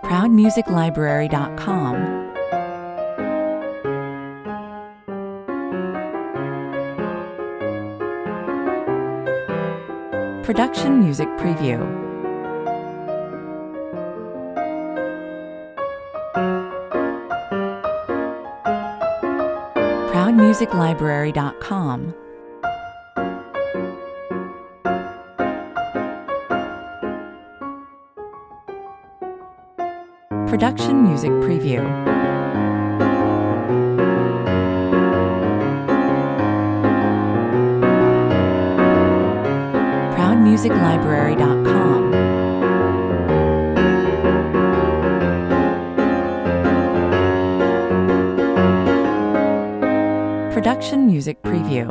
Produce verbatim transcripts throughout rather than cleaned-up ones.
proud music library dot com. Production Music Preview. proud music library dot com. Production Music Preview. proud music library dot com. Production Music Preview.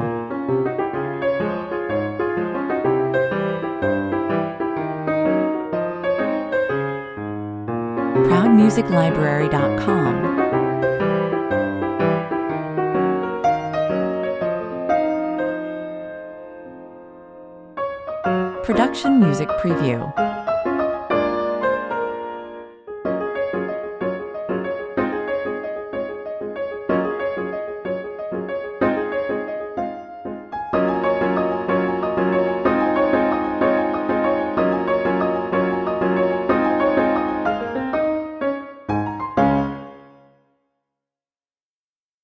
proud music library dot com. Production Music Preview.